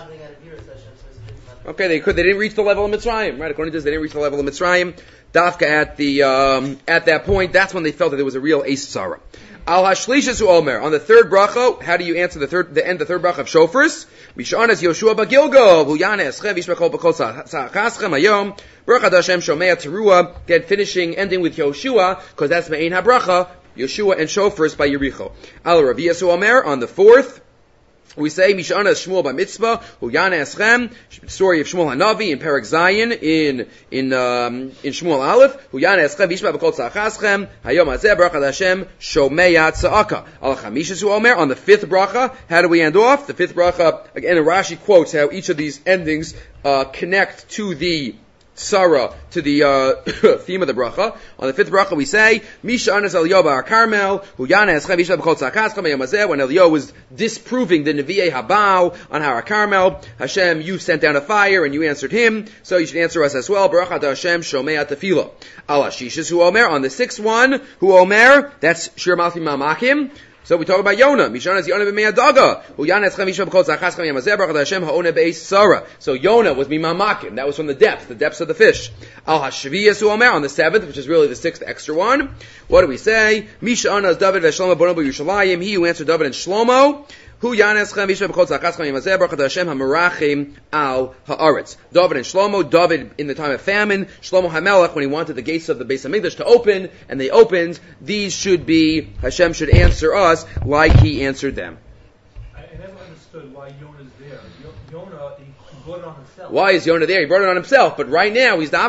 Okay, they could. They didn't reach the level of Mitzrayim. Right, according to this, they didn't reach the level of Mitzrayim. Dafka at the um, at that point, that's when they felt that there was a real Eis Tzara. Al Hashlishes Omer, on the third bracha. How do you answer the third, the end, the third bracha of Shofars? Mishanas Yoshua Bagilgo, Huyanes Chev Yishmachol B'Kol Sachaschem Hayom. Baruch Hashem Shomea Teruah. Again, finishing, ending with Yoshua, because that's Me'ein HaBracha. Yeshua and Shofars by Yericho. Al Rav Yesu Omer, on the fourth, we say Mishana Shmuel by Mitzvah, Huyana Eschem, story of Shmuel Hanavi in Perek Zayin in in um, in Shmuel Aleph, Huyana Eschem Vishma B'Kol Tzachaschem, Hayom Hazeh Baruch Hashem Shomeya Tza'aka. Al Chamishes Omer, on the fifth bracha. How do we end off? The fifth bracha, again, Rashi quotes how each of these endings uh, connect to the Sarah, to the uh, theme of the bracha. On the fifth bracha we say, Misha Anas Eliyahu Bar Carmel, Huyana Eschem Vishma B'Kol Tzachaschem Hayom Hazeh, when Eliyahu was disproving the Nevi'ei Habao on Har Carmel, Hashem, you sent down a fire and you answered him, so you should answer us as well. Baruch Atah Hashem Shomei Tefillah. Al Hashishas Hu Omer, on the sixth one, Hu Omer, that's Shir Malfi Mamakim. So we talk about Yonah. Mishanas Yonah b'mei adaga. Uyana eschem yishma b'kol tzachas chem yamazeh baruch Hashem ha'oneh be'eis Sarah. So Yonah was mimamakim. That was from the depths, the depths of the fish. Al hashviyas hu omer, on the seventh, which is really the sixth extra one. What do we say? Mishanas David v'Shlomo bono b'Yushalayim. He who answered David and Shlomo. Hu yaneschem yishma b'kol tzachas chem yamazeh baruch Hashem ha'merachim al ha'aretz. David and Shlomo. David in the time of famine. Shlomo HaMelech when he wanted the gates of the Beis Hamikdash to open, and they opened. These should be, Hashem should answer us like He answered them. I never understood why Yonah's there. Yonah, he brought it on himself. Why is Yonah there? He brought it on himself, but right now he's davening.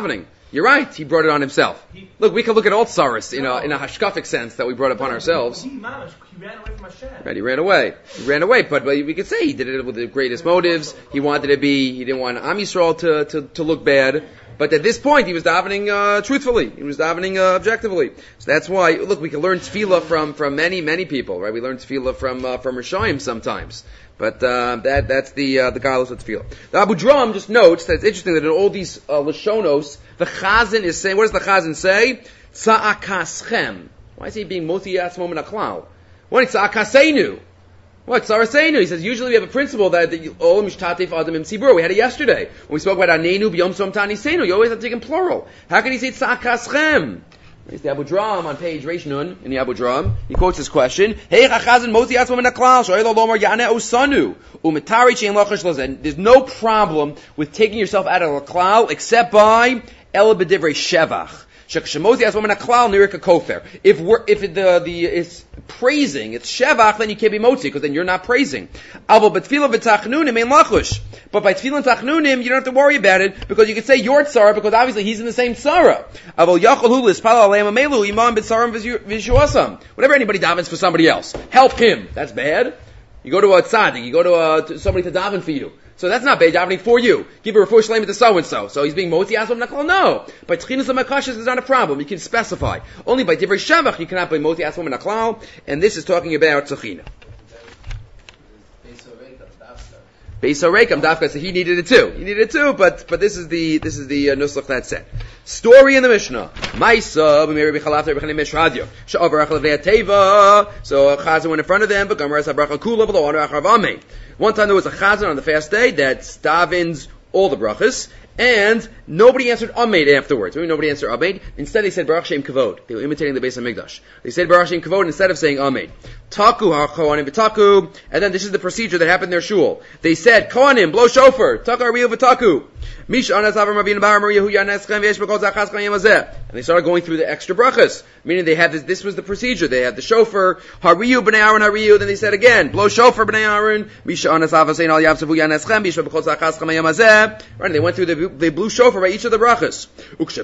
You're right. He brought it on himself. Look, we can look at all tsaras in a, in a hashkafic sense that we brought upon ourselves. He, mamash, he ran away from Hashem. Right, he ran away. He ran away, but, but we could say he did it with the greatest motives. He wanted to be, he didn't want Am Yisrael to, to, to look bad. But at this point, he was davening uh, truthfully. He was davening uh, objectively. So that's why, look, we can learn tefillah from, from many, many people, right? We learn tefillah from uh, from Rishayim sometimes. But uh, that that's the uh, the galus of tefillah. The Abu Dram just notes that it's interesting that in all these uh, Lashonos, the Chazan is saying, what does the Chazan say? Tza'akaschem. Why is he being moti yatzmo min haklal? What is tza'akaseinu? What? Saraseinu. He says, usually we have a principle that all mishtatef adam im tzibur. We had it yesterday. When we spoke about anenu b'yom som tanisenu. You always have to take in plural. How can he say tza'akaschem? It's the Abu Dram on page Reish Nun in the Abu Dram. He quotes this question. Hey, chachazin moti yatzmo min haklal. Shoyel lomar yane osanu. Umetari shein lachash lazen. There's no problem with taking yourself out of the klal except by el b'divrei shevach. If we're, if it, the, the, it's praising, it's shevach, then you can't be motzi, because then you're not praising. But by tefillah tachnunim, you don't have to worry about it, because you can say your tzara, because obviously he's in the same tzara. Whenever anybody davens for somebody else, help him. That's bad. You go to a tzaddik, you go to, a, to somebody to daven for you. So that's not bad davening for you. Give a refuah shleima to so and so. So he's being moti asvam nakol. No, by tchinas amakashis is not a problem. You can specify. Only by divrei shavach you cannot be moti asvam nakol. And this is talking about tzachina. Beis Harekam Dafka, so he needed it too. He needed it too, but but this is the this is the uh, nusach that said. Story in the Mishnah. Maisa b'meri b'chalafter b'chanim mishradio. Sha'avar achal v'nei teva. So a chazan went in front of them, but gamar sabracha kula v'lo anu achar v'amei. One time there was a chazan on the fast day that davens all the brachas, and nobody answered Ameid afterwards. Maybe nobody answered Ameid. Instead they said Baruch Shem Kavod. They were imitating the Beis HaMikdash. They said Baruch Shem Kavod instead of saying Ameid. Taku ha-kohanim v'taku. And then this is the procedure that happened in their shul. They said, Kohanim, blow shofar. Taku ha-riyu v'taku. Mish anas avar mavin bar mariyahu yaneschem v'yesh b'kol zachas kayim hazeh. And they started going through the extra brachas. Meaning they had this, this was the procedure. They had the shofar, hariyu b'nei Aaron hariyu. Then they said again, blow shofar b'nei Aaron. Mish anas avar sein al yavsevu yaneschem v'yesh b'kol zachas kayim hazeh. Right, and they went through the, they blew shofar by each of the brachas. When the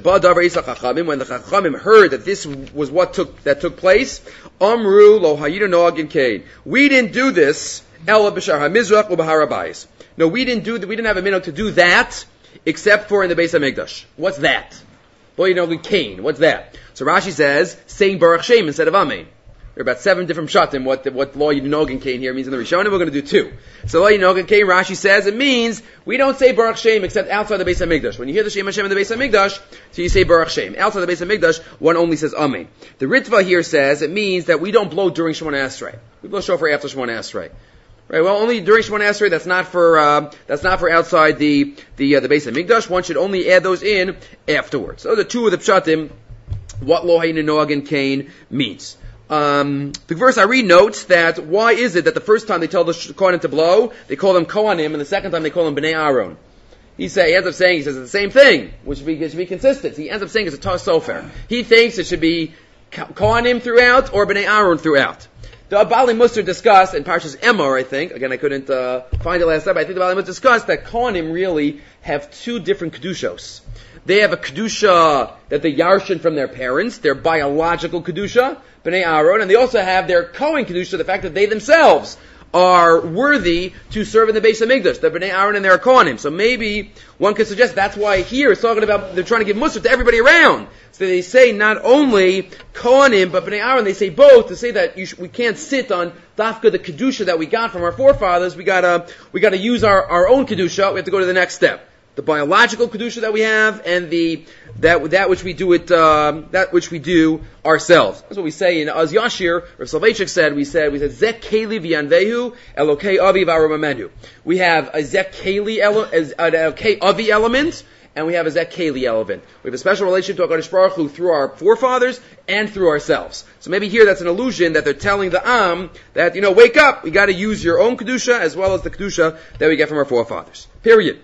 Chachamim heard that this was what took that took place, Amru lo hayidu noagin kain. We didn't do this. Ela b'shar hamizrach u'b'harabayis. No, we didn't do. We didn't have a minhag to do that, except for in the Beis HaMikdash. What's that? Lo hayidu noagin kain. What's that? So Rashi says saying Baruch Shem instead of Amen. There are about seven different pshatim what what lo hayidu noagin kain here means in the Rishonim. We're going to do two. So lo hayidu noagin kain, Rashi says it means we don't say Baruch Shem except outside the Beis HaMikdash. When you hear the Shem Hashem in the Beis HaMikdash, so you say Baruch Shem. Outside the Beis HaMikdash, one only says Amen. The Ritva here says it means that we don't blow during Shemona Esrei. We blow shofar after Shemona Esrei. Right? Well, only during Shemona Esrei. That's not for uh, that's not for outside the the uh, the Beis HaMikdash. One should only add those in afterwards. So the two of the pshatim, what lo hayidu noagin kain means. Um, the verse I read notes that why is it that the first time they tell the Kohanim to blow, they call them Kohanim, and the second time they call them Bnei Aaron. He say, he ends up saying, he says it's the same thing, which should be, should be consistent. He ends up saying it's a Tos Sofer. He thinks it should be Kohanim throughout or Bnei Aaron throughout. The Bali Musar discussed in Parshas Emor, I think, again I couldn't uh, find it last time, but I think the Bali Musar discussed that Kohanim really have two different Kedushos. They have a Kedusha that they yarshin from their parents, their biological Kedusha, Bnei Aaron, and they also have their Kohen Kedusha, the fact that they themselves are worthy to serve in the Beis HaMikdash, the Bnei Aaron and their Kohanim. So maybe one could suggest that's why here it's talking about, they're trying to give Musar to everybody around. So they say not only Kohanim, but Bnei Aaron, they say both, to say that you sh- we can't sit on Dafka, the Kedusha that we got from our forefathers, we gotta, we gotta use our, our own Kedusha, we have to go to the next step. The biological kedusha that we have, and the that that which we do it um, that which we do ourselves. That's what we say in Az Yashir. Rav Soloveitchik said we said we said Zek Keli v'Yanvehu Elokei Avi v'Aramamenu. We have a Zek Keli ele- an Elokei Avi element, and we have a Zek Keli element. We have a special relationship to HaKadosh Baruch Hu through our forefathers and through ourselves. So maybe here that's an allusion that they're telling the Am that, you know, wake up, we got to use your own kedusha as well as the kedusha that we get from our forefathers. Period.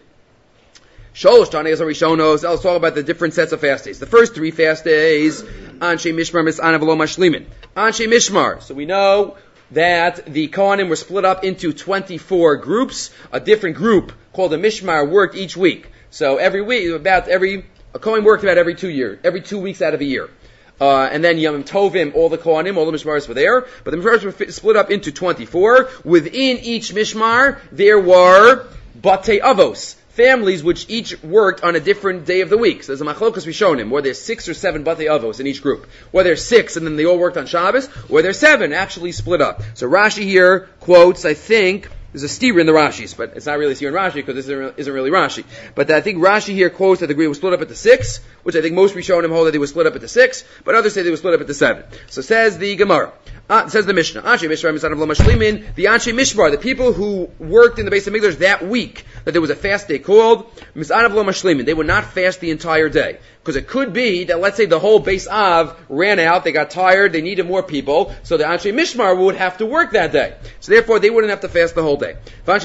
Sholosh Tanei Rishonos. Let's talk about the different sets of fast days. The first three fast days, Anshe Mishmar Mis'ana V'lo Mashlimin. Anshe Mishmar. So we know that the Kohanim were split up into twenty-four groups. A different group called a Mishmar worked each week. So every week, about every A Kohen worked about every two years, every two weeks out of a year. Uh, and then Yom Tovim, all the Kohanim, all the Mishmaros were there. But the Mishmaros were split up into twenty-four. Within each Mishmar, there were Batei Avos, families which each worked on a different day of the week. So there's a Machlokas Rishonim, where there's six or seven Batei Avos in each group. Where there's six and then they all worked on Shabbos, or there's seven actually split up. So Rashi here quotes, I think, there's a steer in the Rashis, but it's not really steer in Rashi because this isn't, isn't really Rashi. But I think Rashi here quotes that the degree was split up at the six, which I think most Rishonim hold that they were split up at the six, but others say they were split up at the seven. So says the Gemara, uh, says the Mishnah, Anshe Mishmar Misan of Lo Mashlimin, the Anshe Mishmar, the people who worked in the base of Mikdash that week, that there was a fast day called Misan of Lo Mashlimin, they would not fast the entire day. Because it could be that, let's say, the whole base Av ran out, they got tired, they needed more people, so the Anshe Mishmar would have to work that day. So therefore, they wouldn't have to fast the whole day. And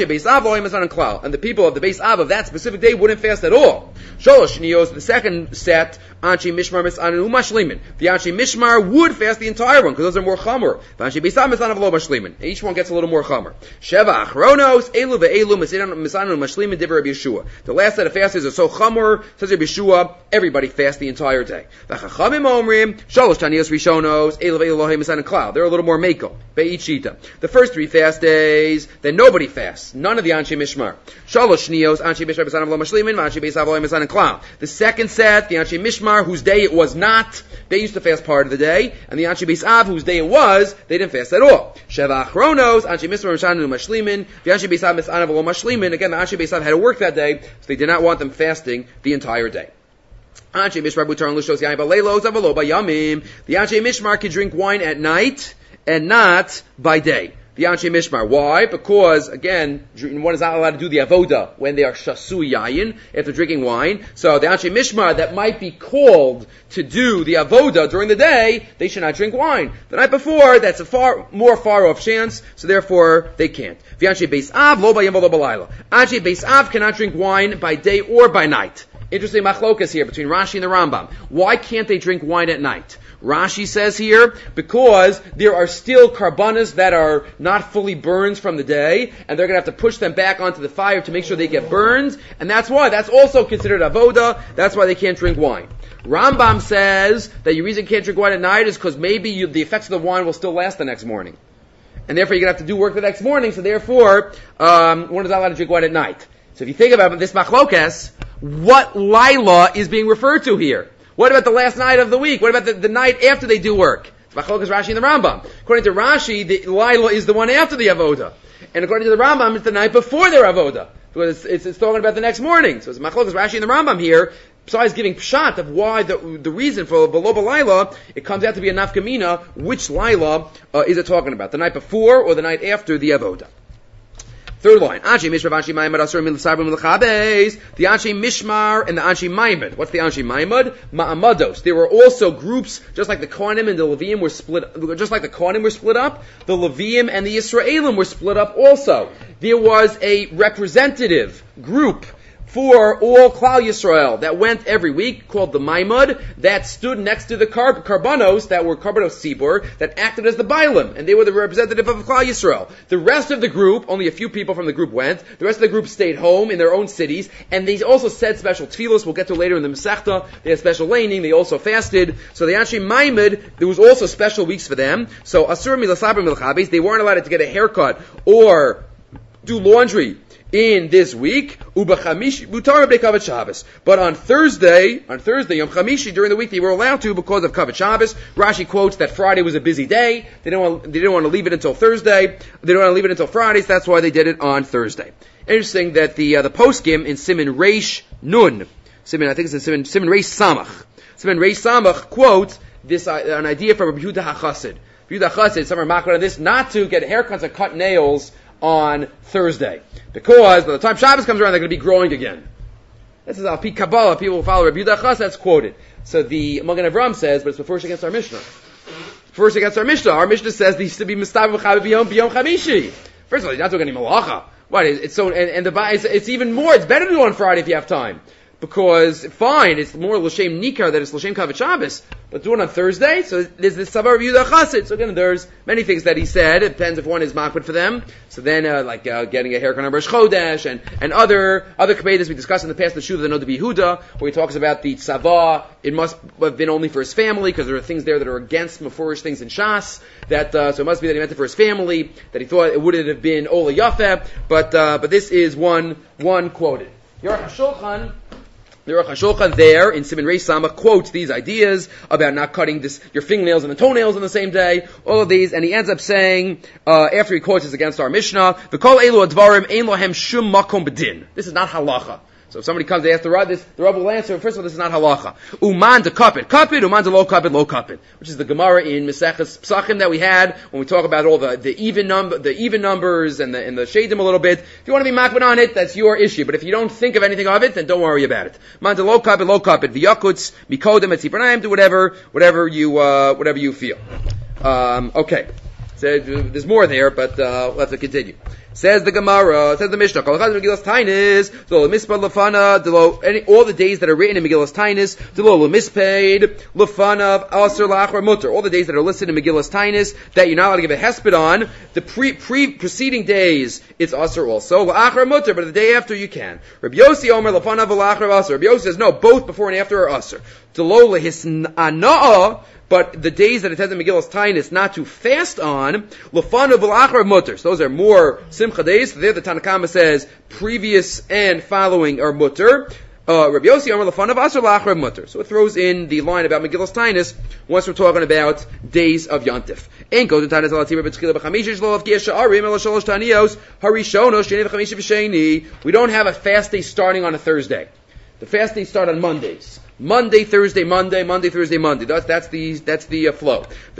the people of the base Av of that specific day wouldn't fast at all. Sholosh Niyos, the second set, Anshe Mishmar Misanu Mashlimin. The Anshe Mishmar would fast the entire one, because those are more chamor. Anshe Base Av Misanu Lo Mashlimin. Each one gets a little more chamor. Sheva Achronos, Elu ve'elu Misanu Mashlimin Divrei Rabbi Yeshua. The last set of fasters are so chamor, says Rabbi Yeshua, everybody fast the entire day. The Chachamim Omrim, Shalosh Taniyos Rishonos, Elu ve'elu Lohei Misan Klal. They're a little more mekel. Be'ichita. The first three fast days, then nobody fasts. None of the Anshe Mishmar. Shalosh Niyos, Anshe Mishmar Misan Lo Mashlimin, Anshe Base Av Lohei Misan Klal. The second set, the Anshe Mishmar, whose day it was not, they used to fast part of the day, and the Anshe Base Av, whose day it was, they didn't fast at all. Sheva Achronos, Anshe Mishmar Mishanu Mashlimin, the Anshe Base Av Misan Lo Mashlimin. Again, the Anshe Base Av had to work that day, so they did not want them fasting the entire day. Anshe Mishmar Butar and Lushos Yain Baleilos Avalo Bayamim. The Anshe Mishmar can drink wine at night and not by day. The Anshe Mishmar. Why? Because, again, one is not allowed to do the avoda when they are shasu yayin, after drinking wine. So the Anshe Mishmar that might be called to do the avoda during the day, they should not drink wine. The night before, that's a far more far off chance, so therefore they can't. The Anshe Beis Av, lo bayim v'lo balayla. Anshe Beis Av cannot drink wine by day or by night. Interesting machlokas here between Rashi and the Rambam. Why can't they drink wine at night? Rashi says here, because there are still karbanas that are not fully burned from the day, and they're going to have to push them back onto the fire to make sure they get burned, and that's why. That's also considered avoda. That's why they can't drink wine. Rambam says that your reason you can't drink wine at night is because maybe you, the effects of the wine will still last the next morning. And therefore you're going to have to do work the next morning, so therefore, um, one is not allowed to drink wine at night. So if you think about this machlokas, what Laila is being referred to here? What about the last night of the week? What about the, the night after they do work? It's Machlokas Rashi and the Rambam. According to Rashi, the Laila is the one after the Avoda. And according to the Rambam, it's the night before their Avoda. Because it's, it's, it's talking about the next morning. So it's Machlokas Rashi and the Rambam here. Besides giving pshat of why the the reason for Below Laila, it comes out to be a nafkamina. Which Laila uh, is it talking about? The night before or the night after the Avoda? Third line, Anshe Mishmar, Anshe Maimad, Asur Mil Sabrim L'Chabes, the Anshe Mishmar and the Anshe Maimad. What's the Anshe Maimad? Ma'amados. There were also groups, just like the Kohanim and the Leviim were split, just like the Kohanim were split up, the Leviim and the Yisraelim were split up also. There was a representative group for all Klal Yisrael that went every week, called the Maimad, that stood next to the Kar- Karbanos, that were Karbanos Sibur, that acted as the Bailim, and they were the representative of Klal Yisrael. The rest of the group, only a few people from the group went, the rest of the group stayed home in their own cities, and they also said special tefillos, we'll get to later in the Masechta, they had special laning, they also fasted, so the Anshe Maimad, there was also special weeks for them, so Asur Milasabrim Milchabes, they weren't allowed to get a haircut, or do laundry, in this week, Uba Chamishi, Butar B'nei Kavod Shabbos. But on Thursday, on Thursday, Yom Chamishi, during the week, they were allowed to because of Kavod Shabbos. Rashi quotes that Friday was a busy day. They didn't want, they didn't want to leave it until Thursday. They didn't want to leave it until Friday, so that's why they did it on Thursday. Interesting that the, uh, the poskim in Siman Reish Nun, Siman, I think it's in Siman, Siman Reish Samach. Siman Reish Samach quotes this, uh, an idea from Rabbi Yehuda HaChassid. Rabbi Yehuda HaChassid, some are makar on this, not to get haircuts and cut nails on Thursday. Because by the time Shabbos comes around, they're going to be growing again. This is Al Pi Kabbalah, people who follow Rabbi Yehuda HaChassid, that's quoted. So the Magen Avram says, but it's first against our Mishnah. First against our Mishnah. Our Mishnah says they used to be Mistav V'Chav B'Yom B'Yom Chamishi. First of all, you're not doing any malacha. What? It's so, and, and the it's, it's even more. It's better to do on Friday if you have time. because fine, it's more l'shem nikar than it's l'shem kavod Shabbos, but do it on Thursday. So there's this savar of Yehuda Chassid. So again, there's many things that he said. It depends if one is makbid for them. So then, uh, like uh, getting a haircut on Rosh Chodesh and and other other kebedas we discussed in the past, the Shuv the Nod Yehuda, where he talks about the tzava. It must have been only for his family because there are things there that are against mefurish things in Shas. That uh, so it must be that he meant it for his family. That he thought it wouldn't have been Ola Yafeh. But uh, but this is one one quoted. Yeruch HaShulchan. The Aruch HaShulchan there in Siman Reish Samach quotes these ideas about not cutting this, your fingernails and the toenails on the same day, all of these, and he ends up saying, uh, after he quotes this against our Mishnah, V'kol elu advarim ein lohem shum makom b'din. This is not halacha. So if somebody comes to ask the Rav, this, the Rav will answer, first of all, this is not halacha. Uman de kapit, kapit, uman de lo kapit, lo kapit. Which is the Gemara in Maseches Psachim that we had when we talk about all the, the even number, the even numbers and the, and the shadim a little bit. If you want to be makbid on it, that's your issue. But if you don't think of anything of it, then don't worry about it. Man de lo kapit, lo kapit, v'yakuts, mikodem, et tzipranayim, do whatever, whatever you, uh, whatever you feel. Um, okay. So there's more there, but, uh, we'll have to continue. Says the Gemara, says the Mishnah, all the days that are written in Megillas Tainis, all the days that are listed in Megillas Tainis that you're not allowed to give a hesped on, the pre, pre preceding days, it's Asr also, but the day after you can. Rabbi Yossi Omer Lafanav L'achar Asr. Rabbi Yossi says, no, both before and after are Asr. But the days that it says in Megillas Tainis not to fast on, Lefanav V'Lachar Mutter. So those are more Simcha days. There the Tanna Kama says previous and following are Mutter. Uh, Rabbi Yossi Amar Lefanav Asr L'Achar Mutter. So it throws in the line about Megillas Tainis once we're talking about days of Yontif. Ein Koden Tainis Alatira B'Tchila B'Chamishi Shlo Avkiya Sha'arim Ela Shalosh Taniyos Harishonos Sheni V'Chamishi V'Sheni. We don't have a fast day starting on a Thursday. The fast days start on Mondays. Monday, Thursday, Monday, Monday, Thursday, Monday. That's, that's the, that's the uh, flow. The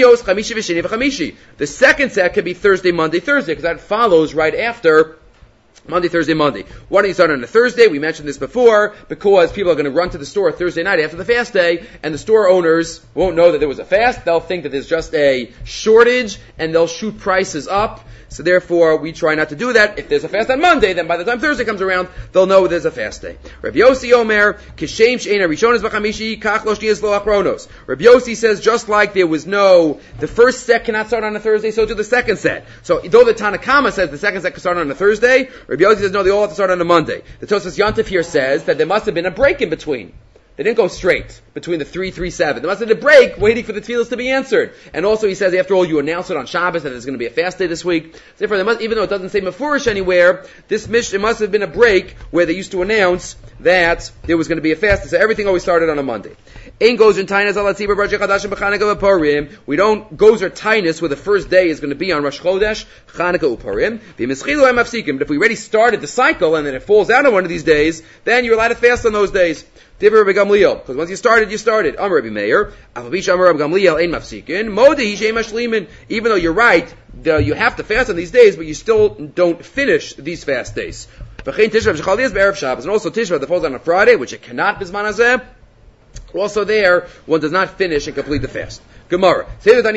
second set could be Thursday, Monday, Thursday, because that follows right after Monday, Thursday, Monday. Why don't you start on a Thursday? We mentioned this before, because people are going to run to the store Thursday night after the fast day, and the store owners won't know that there was a fast. They'll think that there's just a shortage, and they'll shoot prices up. So therefore, we try not to do that. If there's a fast on Monday, then by the time Thursday comes around, they'll know there's a fast day. Rabbi Yossi Omer, Kishem She'ena Rishonos V'Chamishi, Kach Lo Shniyos Lo Achronos. Rabbi Yossi says, just like there was no, the first set cannot start on a Thursday, so do the second set. So though the Tanna Kama says the second set can start on a Thursday, Rabbi Yossi says, no, they all have to start on a Monday. The Tosas Yontif here says that there must have been a break in between. They didn't go straight between the three, three, seven. There must have been a break waiting for the tefillas to be answered. And also he says, after all, you announce it on Shabbos that there's going to be a fast day this week. So therefore, there must, even though it doesn't say mefurish anywhere, this mish, it must have been a break where they used to announce that there was going to be a fast day. So everything always started on a Monday. We don't gozer tainus where the first day is going to be on Rosh Chodesh, Chanukah Uparim. But if we already started the cycle and then it falls out on one of these days, then you're allowed to fast on those days. Because once you started, you started. Amar Rabbi Meir, even though you're right, the, you have to fast on these days, but you still don't finish these fast days. And also Tishrei that falls on a Friday, which it cannot bisman hazeh. Also there, one does not finish and complete the fast. Gemara. To even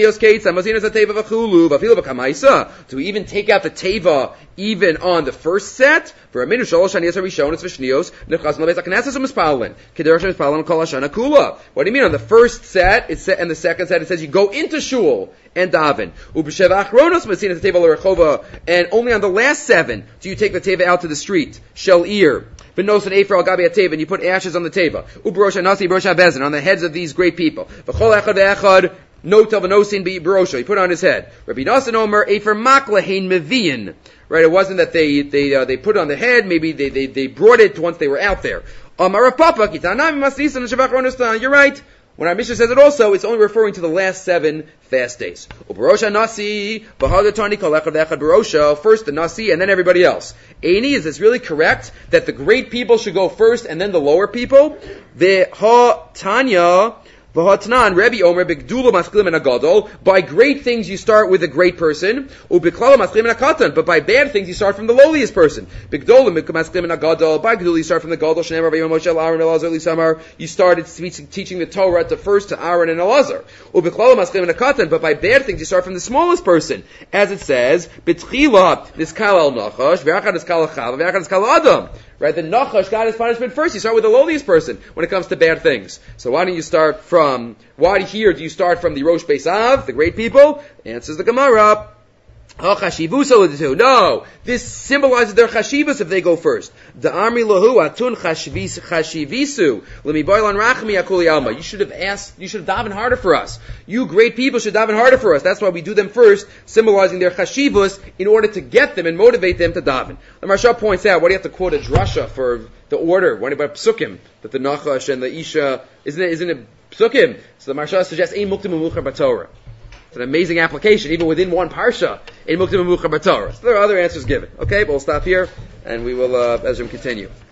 take out the teva even on the first set, for a minute shalosh haniyos harishonos v'shnios nechas l'beis hakneses u'mispalin kederach mispalin kol hashana kula. What do you mean on the first set? It said, and the second set it says you go into shul and daven. U'b'sheva achronos masinas the teva l'rechova, and only on the last seven do you take the teva out to the street. Shel ir. Benos and Ephra al gabi teva, and you put ashes on the teva. U'b'rosh hanasi b'rosh habezin, on the heads of these great people. V'chol echad ve'echad. No tavanosin be barosha. He put on his head. Rabbi Nasan Omer Efer maklahein mevian. Right, it wasn't that they they uh, they put it on the head. Maybe they, they they brought it once they were out there. Amar Papa kitanami masisan shavachronistan. You're right. When our Mishnah says it also, it's only referring to the last seven fast days. Ubarosha nasi bahadatani kolechad echad barosha. First the nasi and then everybody else. Aini, is this really correct that the great people should go first and then the lower people? The ha tanya. V'hatnan Rebbe Omer b'gdula maschlim and agadol. By great things you start with a great person, u'b'klala maschlim and akatan. But by bad things you start from the lowliest person. B'gdolim maschlim and agadol. By gdul you start from the gadol. Shneimar v'yom Moshe Aaron Elazar Lisamar. You started teaching the Torah to first to Aaron and Elazar. U'b'klala maschlim and akatan. But by bad things you start from the smallest person, as it says, b'tchila niskal al nachash v'achad niskal al chava v'achad niskal al adam. Right, the Nachash got his punishment first. You start with the lowliest person when it comes to bad things. So why don't you start from, why here do you start from the Rosh Beis Av, the great people? Answers the Gemara. No, this symbolizes their chashivus if they go first. The Amri lahu atun chashivisu lemi boilan rachmi akuli alma. You should have asked, you should have davened harder for us. You great people should daven harder for us. That's why we do them first, symbolizing their chashivus in order to get them and motivate them to daven. The Maharsha points out, why do you have to quote a drasha for the order? What about psukim? That the Nachash and the Isha, isn't it, isn't it psukim? So the Maharsha suggests, ein muktim u'muchar b'Torah. It's an amazing application, even within one parsha, in Muktim and Muchar B'Torah. So there are other answers given. Okay, but we'll stop here, and we will, uh, Ezra, continue.